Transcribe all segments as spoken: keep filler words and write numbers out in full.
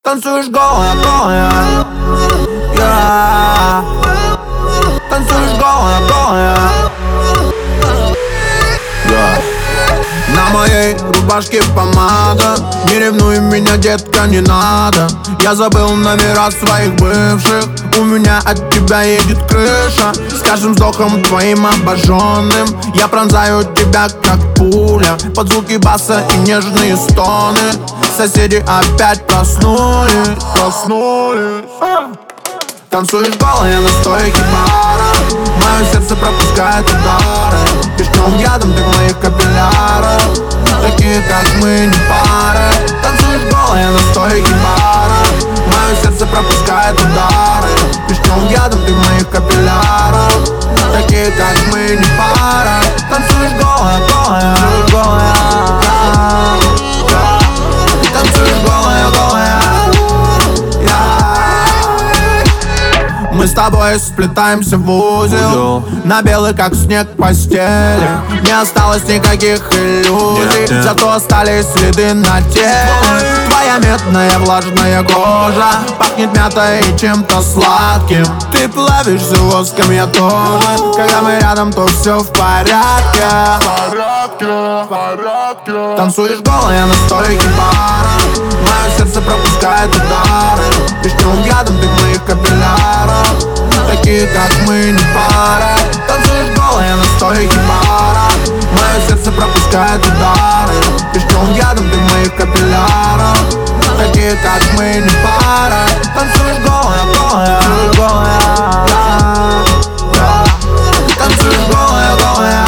Танцуешь голая, голая, yeah. Танцуешь голая, голая, yeah. На моей рубашке помада. Не ревнуй меня, детка, не надо. Я забыл номера своих бывших. У меня от тебя едет крыша. С каждым вздохом твоим обожженным я пронзаю тебя, как пуля. Под звуки баса и нежные стоны соседи опять проснулись, проснулись. Танцуешь голая на стойке бара. Мое сердце пропускает удары. Пешком ядом ты в моих капиллярах. Такие, как мы, не пара. Танцуешь голая на стойке бара. Мое сердце пропускает удары. Пешком ядом ты в моих капиллярах. Такие, как мы, не пара. Танцуешь голая, голая, голая. Танцуешь голая, голая. Мы с тобой сплетаемся в узел, на белый как снег постели. Не осталось никаких иллюзий, зато остались следы на теле. Твоя медная влажная кожа пахнет мятой и чем-то сладким. Ты плавишься воском, я тоже. Когда мы рядом, то все в порядке. Танцуешь голая на стойке бара. Мое сердце пропускает удары. Пешком ядом ты в моих капиллярах. Такие, как мы, не пара. Танцуешь голая на стойке бара. Мое сердце пропускает удары. Пешком ядом ты в моих капиллярах. Такие, как мы, не пара. Танцуешь голая, голая, голая. Танцуешь голая, голая.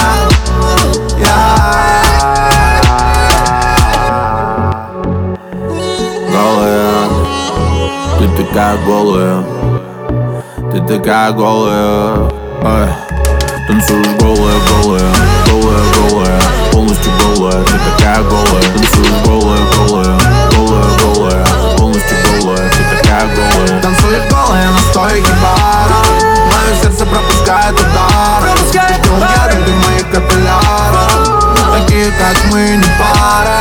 Голая, ты такая голая. Ты такая голая, ай. Танцуешь голая, голая, голая, голая, полностью голая. Ты такая голая, танцуешь голая, голая, голая, голая, полностью голая. Ты такая голая. Танцуешь голая на стойке бара. Мое сердце пропускает удары. Пешком ядом ты в моих капиллярах. Такие, как мы, не пара.